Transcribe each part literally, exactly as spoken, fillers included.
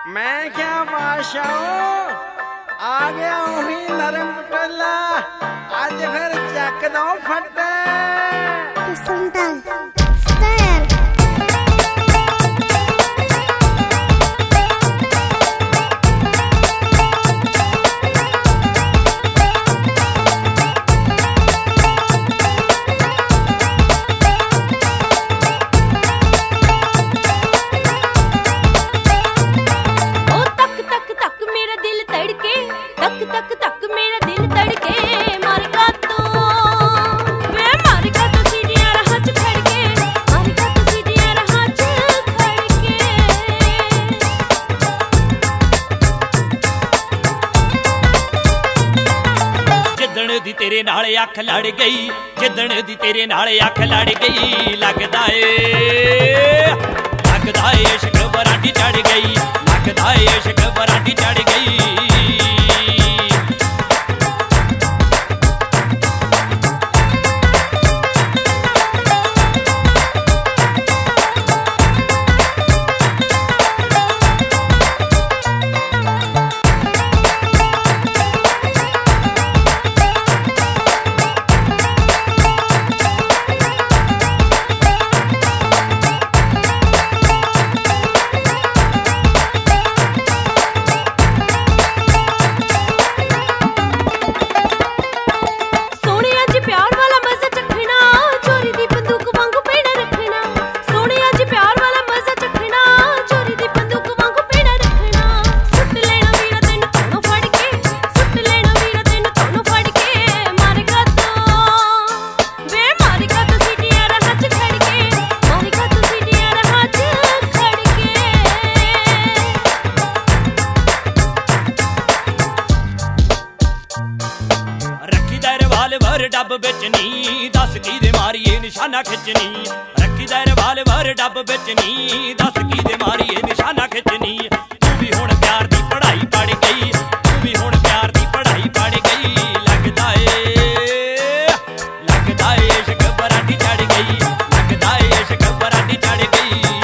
मैं क्या बादशाह आ गया हूँ ही नरम पटोला, आज फिर चक दो फटे सुनता स्टाइल तक तक मेरा दिल तड़के मारेगा तो वे मारेगा तो सीढ़ियां रहा च खड़के मारेगा तो सीढ़ियां रहा च खड़के जिदण दी तेरे नाल अख लड़ गई जिदण दी तेरे नाल अख लड़ गई लगदा ए लगदा ए इश्क बरांडी चढ़ गई लगदा ए इश्क बरांडी चढ़ गई डब बिच नी दस की दे मारीए निशाना खिचनी रखी दा रिवाल्वर डब बिच नी दस की दे मारीए निशाना खिचनी तू भी हुण प्यार दी पढ़ाई पढ़ गई तू भी हुण प्यार दी पढ़ाई पढ़ गई लगदा ए लगदा ए इश्क बरांडी चढ़ गई लगदा ए इश्क बरांडी चढ़ गई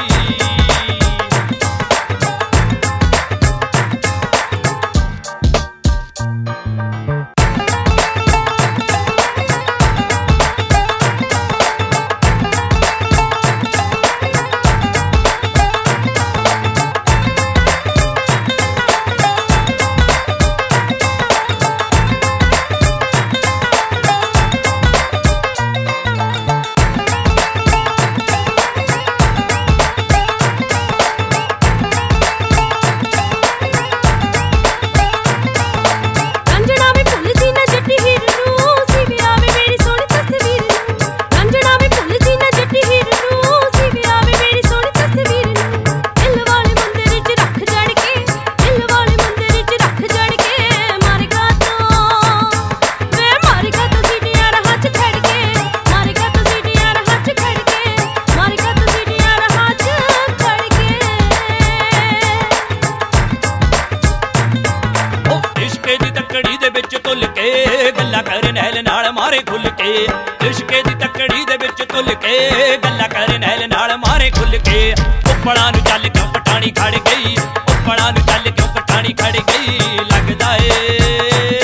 गल्ला कर नैल नाल मारे खुल के इश्के दी तकड़ी दे विच तुल के गल्ला कर नैल नाल मारे खुल के उपड़ा नू चल क्यों पटाणी खड़ गई उपड़ा नू चल क्यों पटाणी खड़ गई लगदा ए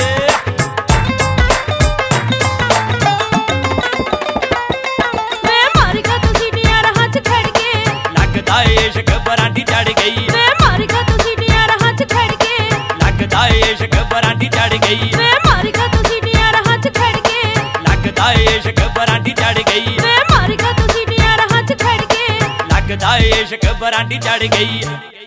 मैं मारेगा तो सीढ़ियां रहा च खड़के लगदा ए इश्क बरांडी चढ़ गई मैं मारेगा तो सीढ़ियां रहा च खड़के लगदा ए इश्क बरांडी चढ़ गई मैं मारेगा तो सीढ़ियां रहा च खड़के लगदा ए इश्क बरांडी चढ़ गई मैं मारेगा तो सीढ़ियां रहा च खड़के लगदा ए इश्क बरांडी चढ़ गई।